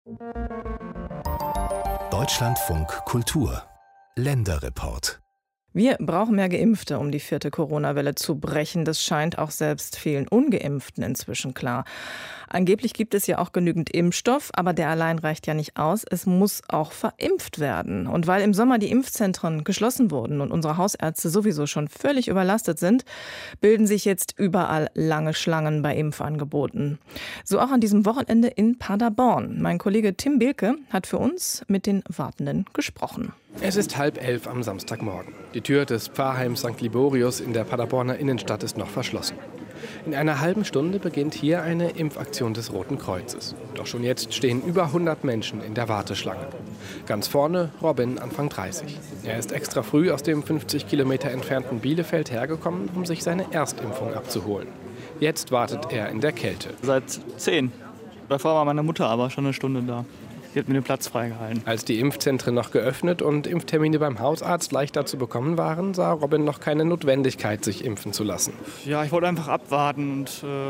Deutschlandfunk Kultur Länderreport. Wir brauchen mehr Geimpfte, um die 4. Corona-Welle zu brechen. Das scheint auch selbst vielen Ungeimpften inzwischen klar. Angeblich gibt es ja auch genügend Impfstoff, aber der allein reicht ja nicht aus. Es muss auch verimpft werden. Und weil im Sommer die Impfzentren geschlossen wurden und unsere Hausärzte sowieso schon völlig überlastet sind, bilden sich jetzt überall lange Schlangen bei Impfangeboten. So auch an diesem Wochenende in Paderborn. Mein Kollege Tim Behlke hat für uns mit den Wartenden gesprochen. Es ist 10:30 am Samstagmorgen. Die Tür des Pfarrheims St. Liborius in der Paderborner Innenstadt ist noch verschlossen. In einer halben Stunde beginnt hier eine Impfaktion des Roten Kreuzes. Doch schon jetzt stehen über 100 Menschen in der Warteschlange. Ganz vorne Robin, Anfang 30. Er ist extra früh aus dem 50 Kilometer entfernten Bielefeld hergekommen, um sich seine Erstimpfung abzuholen. Jetzt wartet er in der Kälte. Seit 10. Davor war meine Mutter aber schon eine Stunde da. Die hat mir den Platz freigehalten. Als die Impfzentren noch geöffnet und Impftermine beim Hausarzt leichter zu bekommen waren, sah Robin noch keine Notwendigkeit, sich impfen zu lassen. Ja, ich wollte einfach abwarten und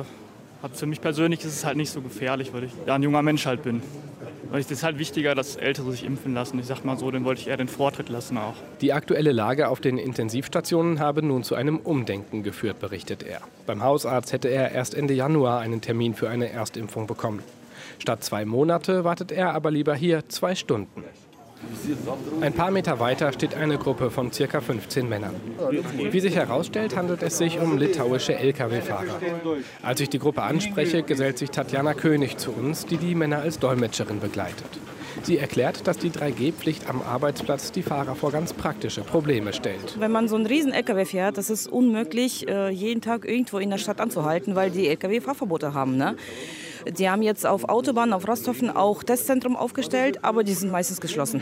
für mich persönlich ist es halt nicht so gefährlich, weil ich ja ein junger Mensch halt bin. Weil es ist halt wichtiger, dass Ältere sich impfen lassen. Ich sag mal so, den wollte ich eher den Vortritt lassen auch. Die aktuelle Lage auf den Intensivstationen habe nun zu einem Umdenken geführt, berichtet er. Beim Hausarzt hätte er erst Ende Januar einen Termin für eine Erstimpfung bekommen. Statt 2 Monate wartet er aber lieber hier 2 Stunden. Ein paar Meter weiter steht eine Gruppe von ca. 15 Männern. Wie sich herausstellt, handelt es sich um litauische Lkw-Fahrer. Als ich die Gruppe anspreche, gesellt sich Tatjana König zu uns, die die Männer als Dolmetscherin begleitet. Sie erklärt, dass die 3G-Pflicht am Arbeitsplatz die Fahrer vor ganz praktische Probleme stellt. Wenn man so einen riesen LKW fährt, das ist unmöglich, jeden Tag irgendwo in der Stadt anzuhalten, weil die LKW Fahrverbote haben. Ne? Die haben jetzt auf Autobahnen, auf Rasthofen auch Testzentrum aufgestellt, aber die sind meistens geschlossen.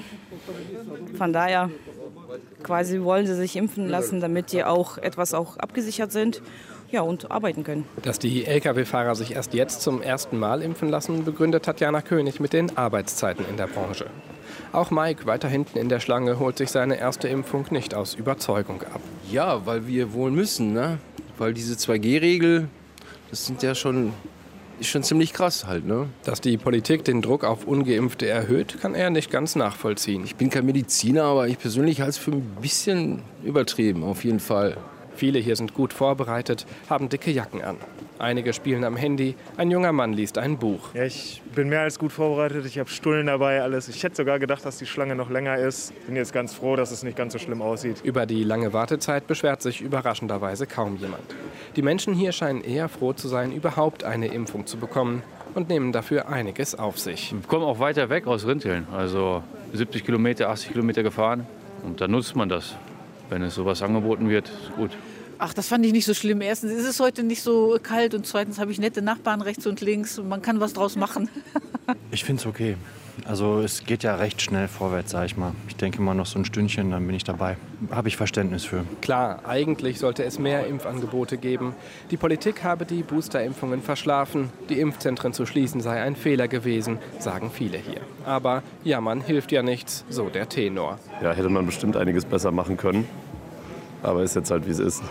Von daher quasi wollen sie sich impfen lassen, damit die auch etwas auch abgesichert sind. Ja, und arbeiten können. Dass die Lkw-Fahrer sich erst jetzt zum ersten Mal impfen lassen, begründet Tatjana König mit den Arbeitszeiten in der Branche. Auch Mike, weiter hinten in der Schlange, holt sich seine erste Impfung nicht aus Überzeugung ab. Ja, weil wir wohl müssen, ne? Weil diese 2G-Regel, das ist schon ziemlich krass halt, ne? Dass die Politik den Druck auf Ungeimpfte erhöht, kann er nicht ganz nachvollziehen. Ich bin kein Mediziner, aber ich persönlich halte es für ein bisschen übertrieben, auf jeden Fall. Viele hier sind gut vorbereitet, haben dicke Jacken an. Einige spielen am Handy, ein junger Mann liest ein Buch. Ja, ich bin mehr als gut vorbereitet, ich habe Stullen dabei, alles. Ich hätte sogar gedacht, dass die Schlange noch länger ist. Bin jetzt ganz froh, dass es nicht ganz so schlimm aussieht. Über die lange Wartezeit beschwert sich überraschenderweise kaum jemand. Die Menschen hier scheinen eher froh zu sein, überhaupt eine Impfung zu bekommen und nehmen dafür einiges auf sich. Wir kommen auch weiter weg aus Rinteln, also 70 Kilometer, 80 Kilometer gefahren und dann nutzt man das. Wenn es sowas angeboten wird, ist gut. Ach, das fand ich nicht so schlimm. Erstens ist es heute nicht so kalt und zweitens habe ich nette Nachbarn rechts und links und man kann was draus machen. Ich finde es okay. Also es geht ja recht schnell vorwärts, sag ich mal. Ich denke mal noch so ein Stündchen, dann bin ich dabei. Habe ich Verständnis für. Klar, eigentlich sollte es mehr Impfangebote geben. Die Politik habe die Boosterimpfungen verschlafen. Die Impfzentren zu schließen sei ein Fehler gewesen, sagen viele hier. Aber jammern hilft ja nichts, so der Tenor. Ja, hätte man bestimmt einiges besser machen können. Aber ist jetzt halt, wie es ist.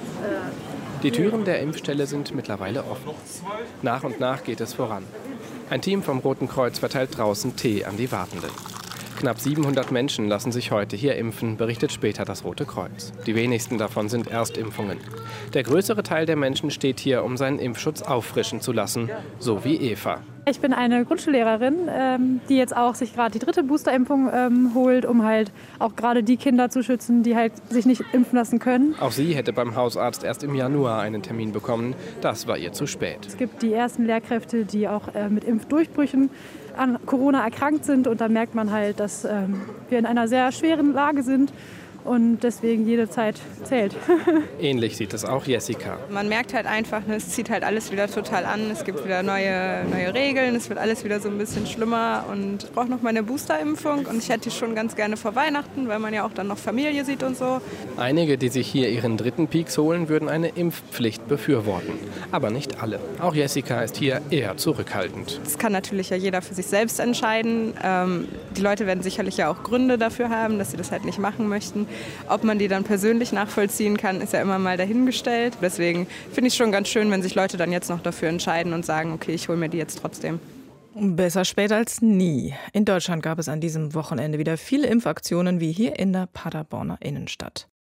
Die Türen der Impfstelle sind mittlerweile offen. Nach und nach geht es voran. Ein Team vom Roten Kreuz verteilt draußen Tee an die Wartenden. Knapp 700 Menschen lassen sich heute hier impfen, berichtet später das Rote Kreuz. Die wenigsten davon sind Erstimpfungen. Der größere Teil der Menschen steht hier, um seinen Impfschutz auffrischen zu lassen, so wie Eva. Ich bin eine Grundschullehrerin, die jetzt auch sich gerade die 3. Boosterimpfung holt, um halt auch gerade die Kinder zu schützen, die halt sich nicht impfen lassen können. Auch sie hätte beim Hausarzt erst im Januar einen Termin bekommen. Das war ihr zu spät. Es gibt die ersten Lehrkräfte, die auch mit Impfdurchbrüchen an Corona erkrankt sind. Und da merkt man halt, dass wir in einer sehr schweren Lage sind. Und deswegen jede Zeit zählt. Ähnlich sieht es auch Jessica. Man merkt halt einfach, es zieht halt alles wieder total an. Es gibt wieder neue Regeln, es wird alles wieder so ein bisschen schlimmer. Und ich brauche noch meine Boosterimpfung und ich hätte die schon ganz gerne vor Weihnachten, weil man ja auch dann noch Familie sieht und so. Einige, die sich hier ihren 3. Peaks holen, würden eine Impfpflicht befürworten. Aber nicht alle. Auch Jessica ist hier eher zurückhaltend. Das kann natürlich ja jeder für sich selbst entscheiden. Die Leute werden sicherlich ja auch Gründe dafür haben, dass sie das halt nicht machen möchten. Ob man die dann persönlich nachvollziehen kann, ist ja immer mal dahingestellt. Deswegen finde ich es schon ganz schön, wenn sich Leute dann jetzt noch dafür entscheiden und sagen, okay, ich hole mir die jetzt trotzdem. Besser spät als nie. In Deutschland gab es an diesem Wochenende wieder viele Impfaktionen wie hier in der Paderborner Innenstadt.